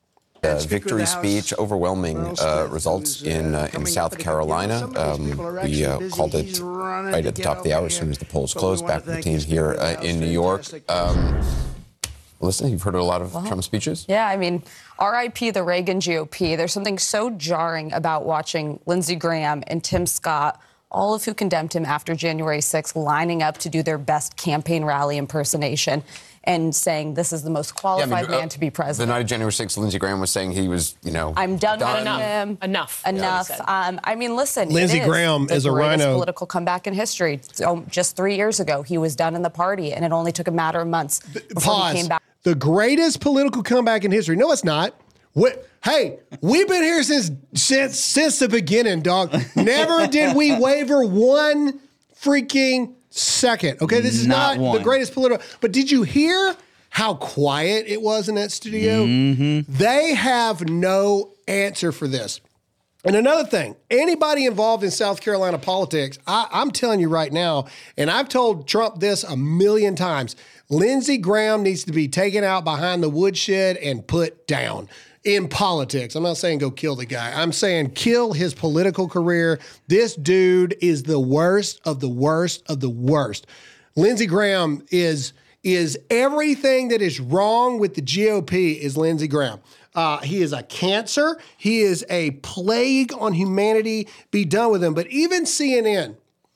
Uh, victory speech, overwhelming uh, results in uh, in South Carolina. Um, we uh, called it right at the top of the hour as soon as the polls closed. Back with the team here uh, in New York. Um, Listen, you've heard a lot of well, Trump speeches. Yeah, I mean, R I P the Reagan G O P. There's something so jarring about watching Lindsey Graham and Tim Scott, all of who condemned him after January sixth, lining up to do their best campaign rally impersonation and saying this is the most qualified yeah, I mean, uh, man to be president. The night of January sixth, Lindsey Graham was saying he was, you know, I'm done, done. with enough. him. Enough. Enough. Yeah. Um, I mean, listen, Lindsey it is Graham the is a greatest rhino. Political comeback in history. So just three years ago, he was done in the party, and it only took a matter of months before Pause. he came back. The greatest political comeback in history. No, it's not. What, hey, we've been here since since since the beginning, dog. Never did we waver one freaking second. Okay, this is not, not the greatest political. But did you hear how quiet it was in that studio? Mm-hmm. They have no answer for this. And another thing, anybody involved in South Carolina politics, I, I'm telling you right now, and I've told Trump this a million times, Lindsey Graham needs to be taken out behind the woodshed and put down in politics. I'm not saying go kill the guy. I'm saying kill his political career. This dude is the worst of the worst of the worst. Lindsey Graham is, is everything that is wrong with the G O P is Lindsey Graham. Uh, he is a cancer. He is a plague on humanity. Be done with him. But even C N N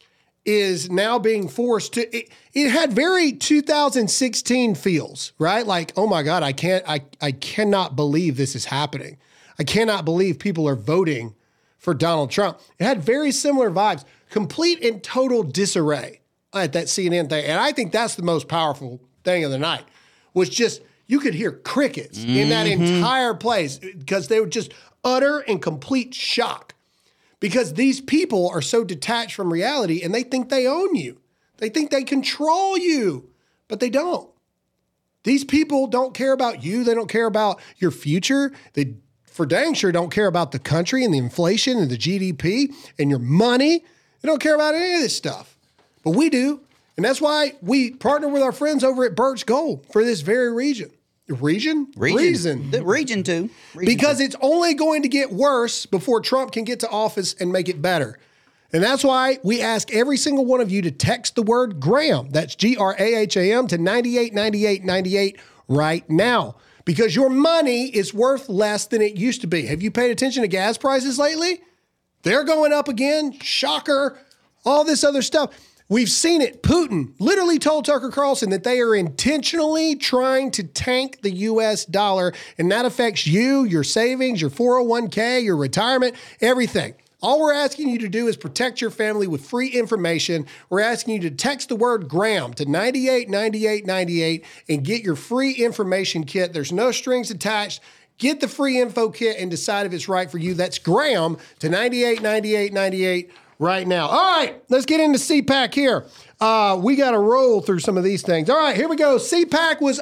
is now being forced to, it, it had very two thousand sixteen feels, right? Like, oh my God, I can't, I, I cannot believe this is happening. I cannot believe people are voting for Donald Trump. It had very similar vibes, complete and total disarray at that C N N thing. And I think that's the most powerful thing of the night, was just, you could hear crickets mm-hmm. in that entire place because they were just utter and complete shock. Because these people are so detached from reality and they think they own you. They think they control you, but they don't. These people don't care about you. They don't care about your future. They, for dang sure, don't care about the country and the inflation and the G D P and your money. They don't care about any of this stuff, but we do. And that's why we partner with our friends over at Birch Gold for this very region. Region? Region. Reason. The region too. Region because two. It's only going to get worse before Trump can get to office and make it better. And that's why we ask every single one of you to text the word Graham. That's G R A H A M to nine eight nine eight nine eight right now. Because your money is worth less than it used to be. Have you paid attention to gas prices lately? They're going up again. Shocker. All this other stuff. We've seen it. Putin literally told Tucker Carlson that they are intentionally trying to tank the U S dollar, and that affects you, your savings, your four oh one k, your retirement, everything. All we're asking you to do is protect your family with free information. We're asking you to text the word Graham to nine eight nine eight nine eight and get your free information kit. There's no strings attached. Get the free info kit and decide if it's right for you. That's Graham to nine eight nine eight nine eight right now. All right, let's get into C PAC here. Uh, we got to roll through some of these things. All right, here we go. C PAC was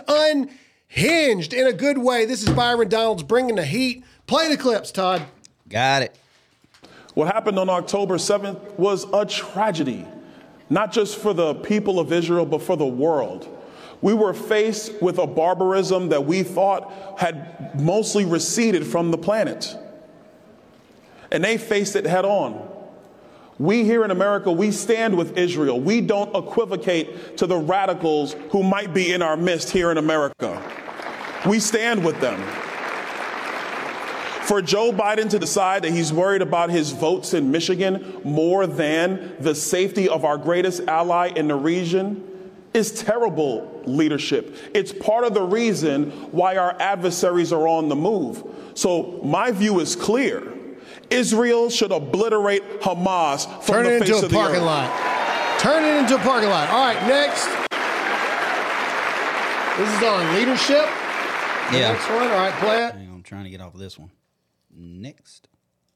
unhinged in a good way. This is Byron Donalds bringing the heat. Play the clips, Todd. Got it. What happened on October seventh was a tragedy, not just for the people of Israel, but for the world. We were faced with a barbarism that we thought had mostly receded from the planet. And they faced it head on. We here in America, we stand with Israel. We don't equivocate to the radicals who might be in our midst here in America. We stand with them. For Joe Biden to decide that he's worried about his votes in Michigan more than the safety of our greatest ally in the region is terrible leadership. It's part of the reason why our adversaries are on the move. So my view is clear. Israel should obliterate Hamas from Turn the it face into a of the parking earth. lot. Turn it into a parking lot. All right, next. This is on leadership. The Yeah. Next one. All right, play it. Hang on, I'm trying to get off of this one. Next.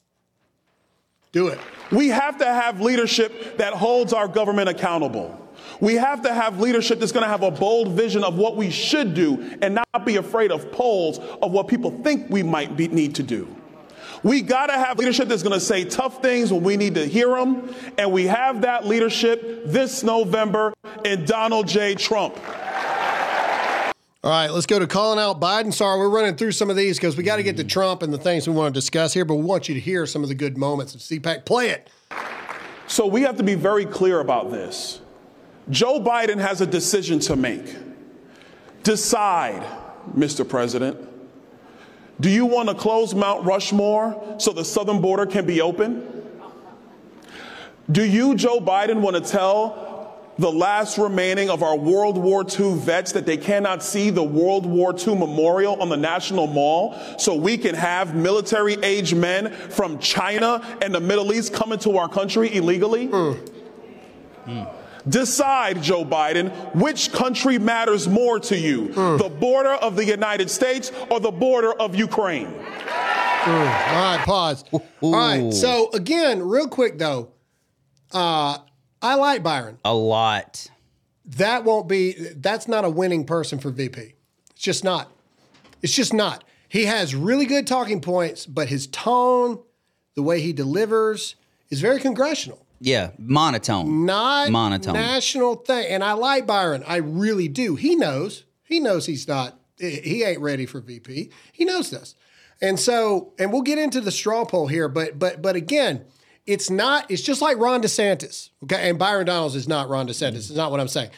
Do it. We have to have leadership that holds our government accountable. We have to have leadership that's going to have a bold vision of what we should do and not be afraid of polls of what people think we might be, need to do. We got to have leadership that's going to say tough things when we need to hear them. And we have that leadership this November in Donald J. Trump. All right, let's go to calling out Biden. Sorry, we're running through some of these because we got to get to Trump and the things we want to discuss here, but we want you to hear some of the good moments of C PAC. Play it. So we have to be very clear about this. Joe Biden has a decision to make. Decide, Mister President. Do you want to close Mount Rushmore so the southern border can be open? Do you, Joe Biden, want to tell the last remaining of our World War Two vets that they cannot see the World War Two memorial on the National Mall so we can have military-age men from China and the Middle East come into our country illegally? Mm. Mm. Decide, Joe Biden, which country matters more to you, mm. the border of the United States or the border of Ukraine? Mm. All right, pause. Ooh. All right, so again, real quick though, uh, I like Byron. A lot. That won't be, that's not a winning person for V P. It's just not. It's just not. He has really good talking points, but his tone, the way he delivers, is very congressional. Yeah, monotone. Not monotone. National thing. And I like Byron. I really do. He knows. He knows he's not, he ain't ready for V P. He knows this. And so, and we'll get into the straw poll here, but but but again, it's not, it's just like Ron DeSantis, okay? And Byron Donalds is not Ron DeSantis. It's not what I'm saying.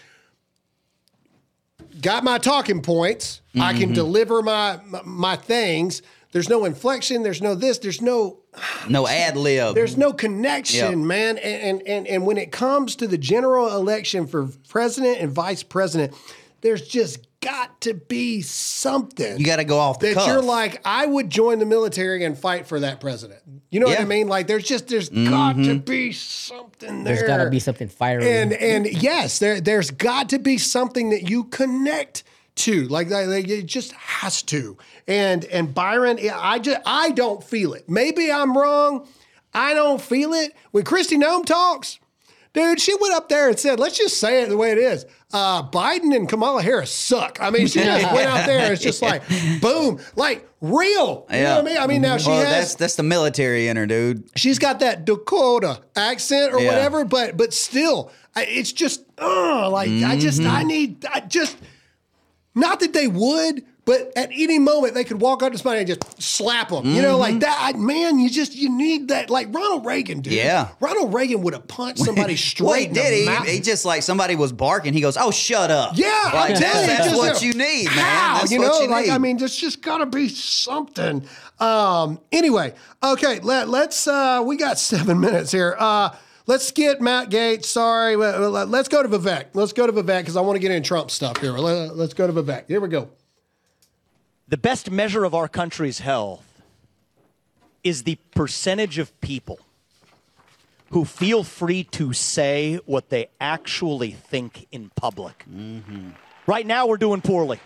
Got my talking points. Mm-hmm. I can deliver my, my my things. There's no inflection. There's no this. There's no... No ad lib. There's no connection, yep. man. And, and, and when it comes to the general election for president and vice president, there's just got to be something. You got to go off the that cuff. You're like, I would join the military and fight for that president. You know yeah. what I mean? Like, there's just, there's mm-hmm. got to be something there. There's got to be something fiery. And, and yes, there, there's got to be something that you connect to. Like, like, it just has to. And, and Byron, I just, I don't feel it. Maybe I'm wrong. I don't feel it. When Kristi Noem talks, dude, she went up there and said, let's just say it the way it is. Uh, Biden and Kamala Harris suck. I mean, she just went out there. It's just like, boom, like real. You yeah. know what I mean? I mean, now she well, has. That's, that's the military in her, dude. She's got that Dakota accent or yeah. whatever, but but still, it's just, uh, like, mm-hmm. I just, I need, I just, not that they would, but at any moment they could walk up to somebody and just slap them. Mm-hmm. You know, like that. Man, you just, you need that. Like Ronald Reagan, dude. Yeah. Ronald Reagan would have punched somebody straight well, he in did. the He, mouth. he just like somebody was barking. He goes, oh, shut up. Yeah. Like, I'm that's you, that's just, what you need, man. How? That's you what know, you like, need. I mean, there's just got to be something. Um, anyway, okay, let, let's, uh, we got seven minutes here. Uh, Let's get Matt Gaetz. Sorry. Let's go to Vivek. Let's go to Vivek because I want to get in Trump stuff here. Let's go to Vivek. Here we go. The best measure of our country's health is the percentage of people who feel free to say what they actually think in public. Mm-hmm. Right now, we're doing poorly.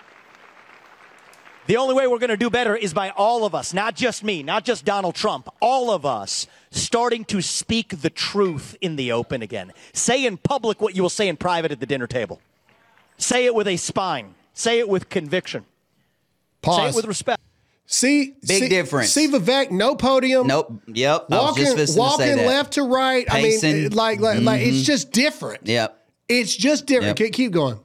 The only way we're going to do better is by all of us, not just me, not just Donald Trump, all of us starting to speak the truth in the open again. Say in public what you will say in private at the dinner table. Say it with a spine. Say it with conviction. Pause. Say it with respect. See, big see, difference. See Vivek, no podium. Nope. Yep. Walking, I was just walking to say that. left to right. Pacing. I mean, like, like, mm-hmm. like, it's just different. Yep. It's just different. Yep. Keep going.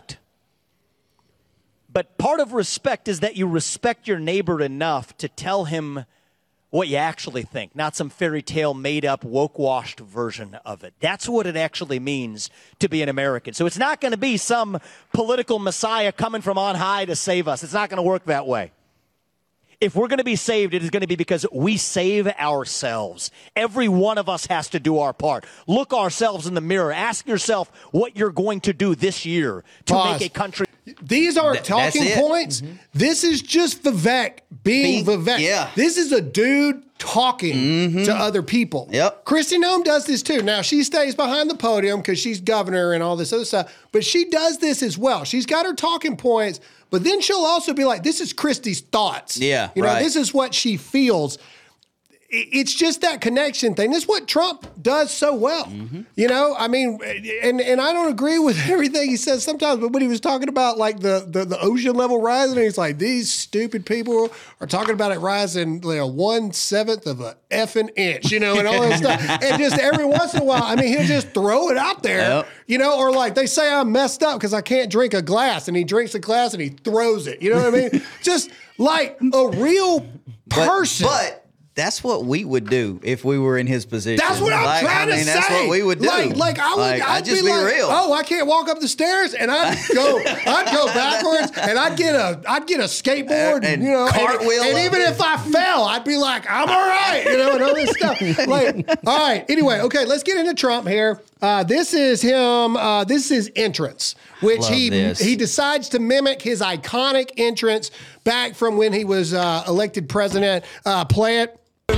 But part of respect is that you respect your neighbor enough to tell him what you actually think, not some fairy tale made up, woke washed version of it. That's what it actually means to be an American. So it's not going to be some political messiah coming from on high to save us. It's not going to work that way. If we're going to be saved, it is going to be because we save ourselves. Every one of us has to do our part. Look ourselves in the mirror. Ask yourself what you're going to do this year to Pause. make a country. These aren't Th- talking points. Mm-hmm. This is just Vivek being Be- Vivek. Yeah. This is a dude talking mm-hmm. to other people. Yep. Kristi Noem does this too. Now, she stays behind the podium because she's governor and all this other stuff, but she does this as well. She's got her talking points, but then she'll also be like, this is Kristi's thoughts. Yeah, You know, right. this is what she feels. it's just that connection thing. This is what Trump does so well. Mm-hmm. You know, I mean, and and I don't agree with everything he says sometimes, but when he was talking about like the the, the ocean level rising, he's like, these stupid people are talking about it rising, you know, one seventh of a effing inch, you know, and all that stuff. And just every once in a while, I mean, he'll just throw it out there, yep. you know, or like they say I'm messed up because I can't drink a glass, and he drinks a glass and he throws it. You know what I mean? Just like a real person. But, but that's what we would do if we were in his position. That's what I'm like, trying I mean, to that's say. That's what we would do. Like, like I would, like, I'd, I'd just be, be like, real. oh, I can't walk up the stairs, and I'd go, I'd go backwards, and I'd get a, I'd get a skateboard, and, and you know, cartwheel. And, and even if I fell, I'd be like, I'm all right, you know, and all this stuff. Like, all right. Anyway, okay, let's get into Trump here. Uh, this is him. Uh, this is his entrance, which Love he this. he decides to mimic his iconic entrance back from when he was uh, elected president. Uh, play it. Look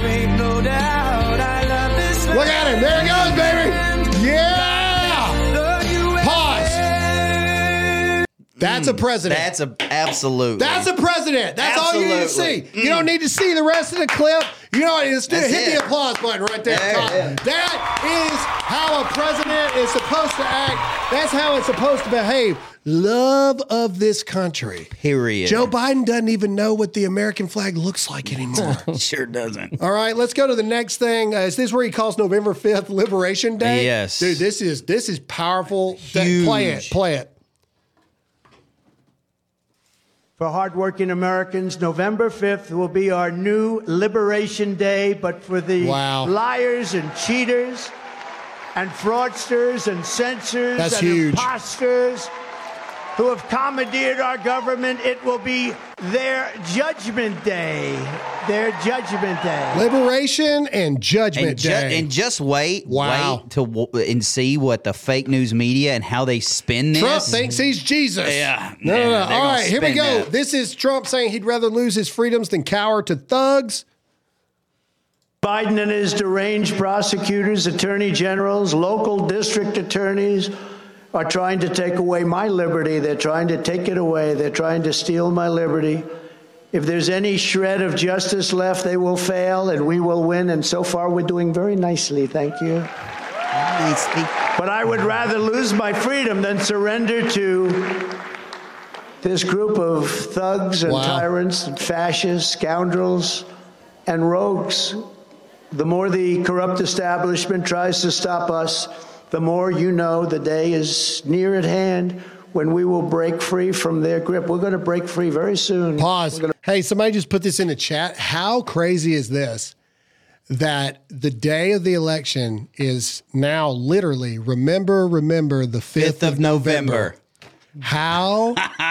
at him. There he goes, baby. Yeah. Pause. That's a president. That's a absolute. That's a president. That's absolutely. all you need to see. Mm. You don't need to see the rest of the clip. You know, just hit it. the applause button right there. there that is how a president is supposed to act. That's how it's supposed to behave. Love of this country. Period. Joe Biden doesn't even know what the American flag looks like anymore. Sure doesn't. All right, let's go to the next thing. Uh, is this where he calls November fifth Liberation Day? Yes. Dude, this is this is powerful. Huge. Play it. Play it. For hardworking Americans, November fifth will be our new Liberation Day, but for the wow. liars and cheaters and fraudsters and censors That's and huge. imposters who have commandeered our government, it will be their judgment day. Their judgment day. Liberation and Judgment and ju- Day. And just wait, wow. wait to w- and see what the fake news media and how they spin this. Trump thinks he's Jesus. Yeah. No, no, no. Yeah, All right, here we go. That. This is Trump saying he'd rather lose his freedoms than cower to thugs. Biden and his deranged prosecutors, attorney generals, local district attorneys are trying to take away my liberty. They're trying to take it away. They're trying to steal my liberty. If there's any shred of justice left, they will fail and we will win. And so far, we're doing very nicely. Thank you. Nicely. But I would rather lose my freedom than surrender to this group of thugs and wow. tyrants and fascists, scoundrels, and rogues. The more the corrupt establishment tries to stop us, the more you know the day is near at hand when we will break free from their grip. We're going to break free very soon. Pause. Gonna- hey, somebody just put this in the chat. How crazy is this? That the day of the election is now literally, remember, remember the fifth of November. How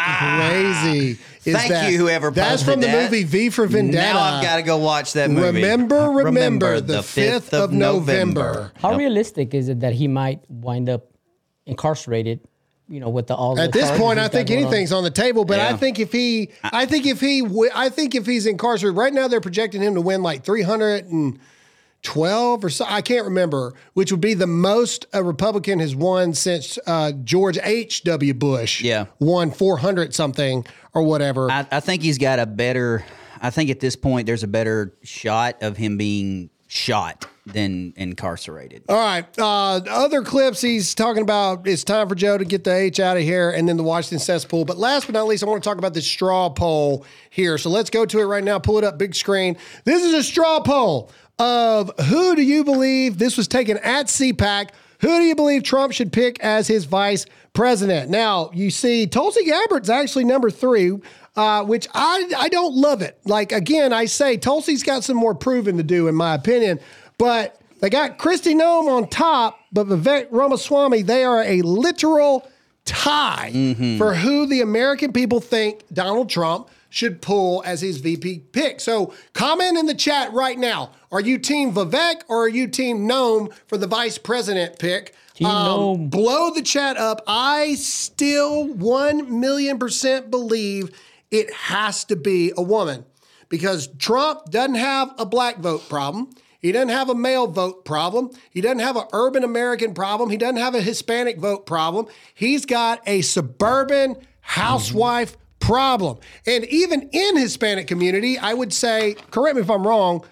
crazy is Thank that? you, whoever That's posted from the that. movie V for Vendetta. Now I've got to go watch that movie. Remember, remember, the fifth of November. How Yep. realistic is it that he might wind up incarcerated? You know, with the all. At the this charges point, I he's got think going on? anything's on the table. But Yeah. I think if he, I think if he, w- I think if he's incarcerated right now, they're projecting him to win like three hundred and twelve or so. I can't remember, which would be the most a Republican has won since uh, George H W Bush. Yeah. won four hundred something or whatever. I, I think he's got a better. I think at this point there's a better shot of him being shot than incarcerated. All right. Uh, other clips he's talking about, it's time for Joe to get the H out of here and then the Washington cesspool. But last but not least, I want to talk about this straw poll here. So let's go to it right now. Pull it up, big screen. This is a straw poll of who do you believe, this was taken at C PAC, who do you believe Trump should pick as his vice president? Now, you see Tulsi Gabbard's actually number three, uh, which I, I don't love it. Like, again, I say Tulsi's got some more proving to do, in my opinion. But they got Kristi Noem on top, but Vivek Ramaswamy, they are a literal tie Mm-hmm. for who the American people think Donald Trump should pull as his V P pick. So comment in the chat right now. Are you team Vivek or are you team Noem for the vice president pick? Team Noem. Blow the chat up. I still one million percent believe it has to be a woman because Trump doesn't have a black vote problem. He doesn't have a male vote problem. He doesn't have an urban American problem. He doesn't have a Hispanic vote problem. He's got a suburban housewife mm-hmm. problem. And even in Hispanic community, I would say, correct me if I'm wrong,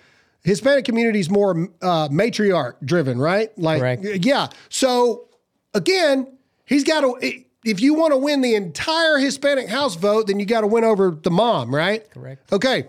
Hispanic community is more uh, matriarch driven, right? Like, Correct. yeah. So again, he's got to. If you want to win the entire Hispanic House vote, then you got to win over the mom, right? Correct. Okay.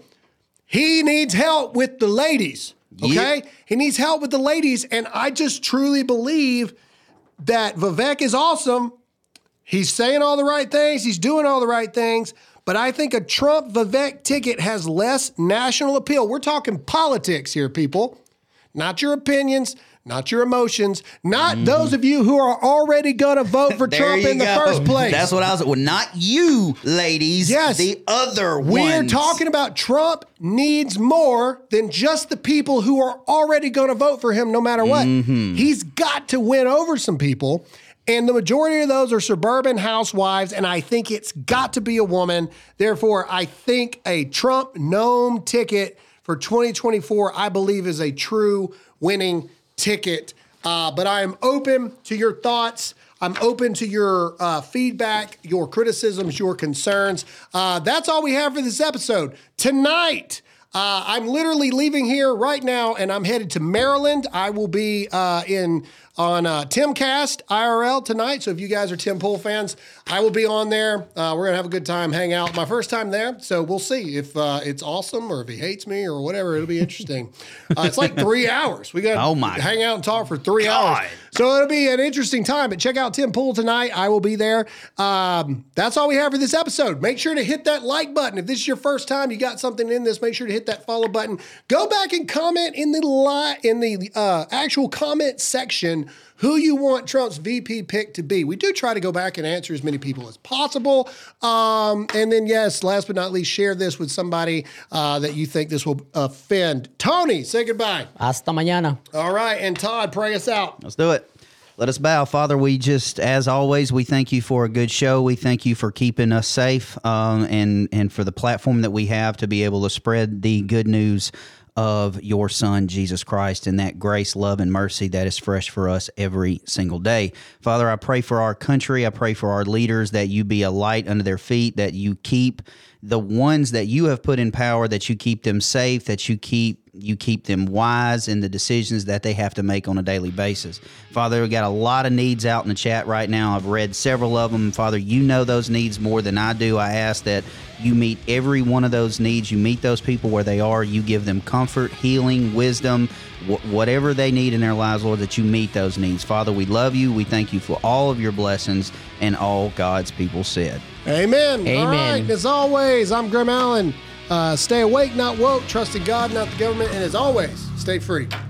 He needs help with the ladies. Okay. Yep. He needs help with the ladies, and I just truly believe that Vivek is awesome. He's saying all the right things. He's doing all the right things. But I think a Trump Vivek ticket has less national appeal. We're talking politics here, people. Not your opinions, not your emotions, not mm-hmm. those of you who are already going to vote for Trump in the go. first place. That's what I was. Well, not you, ladies. Yes. The other ones. We're talking about Trump needs more than just the people who are already going to vote for him no matter what. Mm-hmm. He's got to win over some people. And the majority of those are suburban housewives, and I think it's got to be a woman. Therefore, I think a Trump gnome ticket for twenty twenty-four, I believe, is a true winning ticket. Uh, but I am open to your thoughts. I'm open to your uh, feedback, your criticisms, your concerns. Uh, that's all we have for this episode. Tonight, uh, I'm literally leaving here right now, and I'm headed to Maryland. I will be uh, in... on uh, Timcast I R L tonight. So if you guys are Tim Pool fans, I will be on there. Uh, we're going to have a good time, hang out. My first time there. So we'll see if uh, it's awesome or if he hates me or whatever. It'll be interesting. uh, it's like three hours. We got to oh my hang out and talk for three God. hours. So it'll be an interesting time. But check out Tim Pool tonight. I will be there. Um, that's all we have for this episode. Make sure to hit that like button. If this is your first time, you got something in this, make sure to hit that follow button. Go back and comment in the li- in the uh, actual comment section who you want Trump's V P pick to be. We do try to go back and answer as many people as possible. Um, and then, yes, last but not least, share this with somebody uh, that you think this will offend. Tony, say goodbye. Hasta mañana. All right. And Todd, pray us out. Let's do it. Let us bow. Father, we just, as always, we thank you for a good show. We thank you for keeping us safe um, and, and for the platform that we have to be able to spread the good news of your Son, Jesus Christ, and that grace, love, and mercy that is fresh for us every single day. Father, I pray for our country. I pray for our leaders that you be a light under their feet, that you keep the ones that you have put in power, that you keep them safe, that you keep you keep them wise in the decisions that they have to make on a daily basis. Father, we got a lot of needs out in the chat right now. I've read several of them. Father, you know those needs more than I do. I ask that you meet every one of those needs. You meet those people where they are. You give them comfort, healing, wisdom, wh- whatever they need in their lives, Lord, that you meet those needs. Father, we love you. We thank you for all of your blessings, and all God's people said. Amen. Amen. All right. As always, I'm Grim Allen. Uh, stay awake, not woke. Trust in God, not the government. And as always, stay free.